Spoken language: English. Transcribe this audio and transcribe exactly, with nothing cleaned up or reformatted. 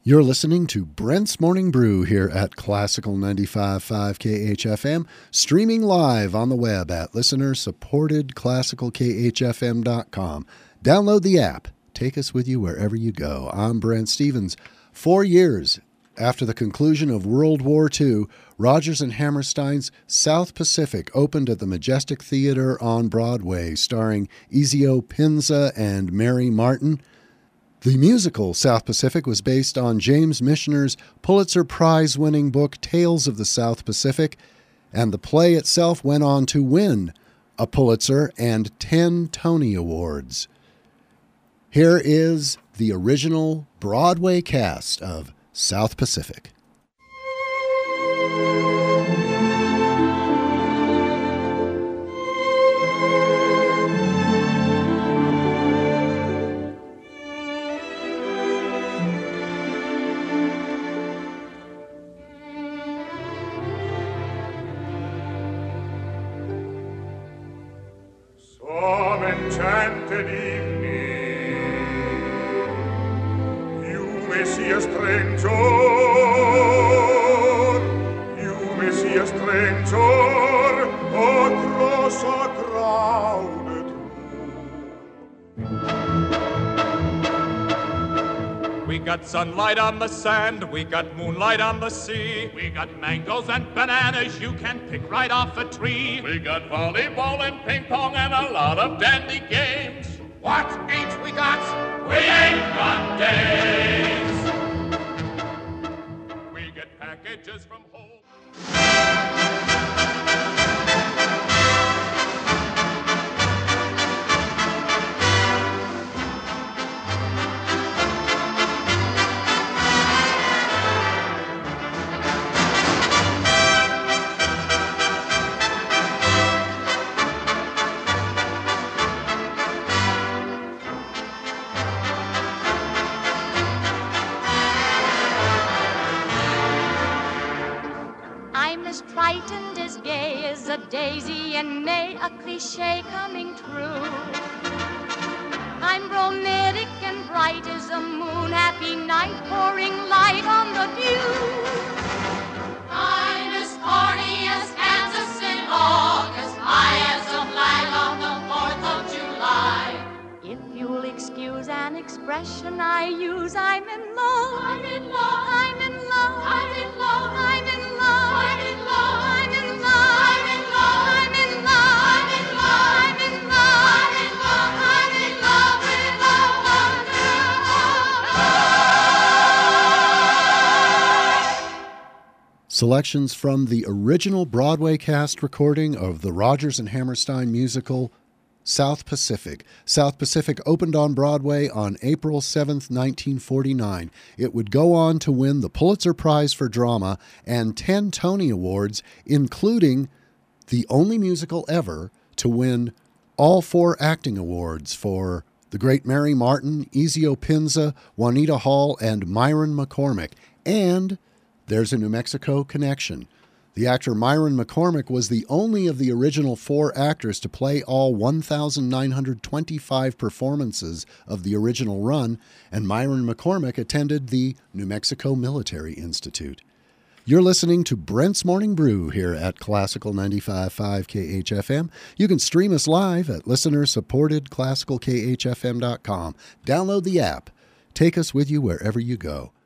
You're listening to Brent's Morning Brew here at Classical ninety-five point five K H F M, streaming live on the web at listener-supported classical K H F M dot com. Download the app. Take us with you wherever you go. I'm Brent Stevens. Four years after the conclusion of World War Two, Rodgers and Hammerstein's South Pacific opened at the Majestic Theater on Broadway, starring Ezio Pinza and Mary Martin. The musical South Pacific was based on James Michener's Pulitzer Prize-winning book Tales of the South Pacific, and the play itself went on to win a Pulitzer and ten Tony Awards. Here is the original Broadway cast of South Pacific. Some enchanted evening, you may see a stranger, you may see a stranger across a crowded room. We got sunlight on the sand, we got moonlight on the sea, we got mangoes and bananas you can pick right off a tree. We got volleyball and ping pong and a lot of dandy games. What ain't we got? We ain't got days. We get packages from home. Frightened as gay as a daisy and May, a cliche coming true. I'm bromidic and bright as a moon, happy night pouring light on the view. I'm as horny as Kansas in August, high as a flag on the fourth of July. If you'll excuse an expression I use, I'm in love. I'm in love. I'm in love. I'm in love. I'm in love. I'm in love. I'm in love. I'm in love. I'm in love. I'm in love. I'm in love. I'm in love with a wonderful. Selections from the original Broadway cast recording of the Rodgers and Hammerstein musical South Pacific. South Pacific opened on Broadway on April seventh, nineteen forty-nine. It would go on to win the Pulitzer Prize for Drama and ten Tony Awards, including the only musical ever to win all four acting awards for the great Mary Martin, Ezio Pinza, Juanita Hall, and Myron McCormick. And there's a New Mexico connection. The actor Myron McCormick was the only of the original four actors to play all one thousand nine hundred twenty-five performances of the original run, and Myron McCormick attended the New Mexico Military Institute. You're listening to Brent's Morning Brew here at Classical ninety-five point five K H F M. You can stream us live at listener-supported classical K H F M dot com. Download the app. Take us with you wherever you go.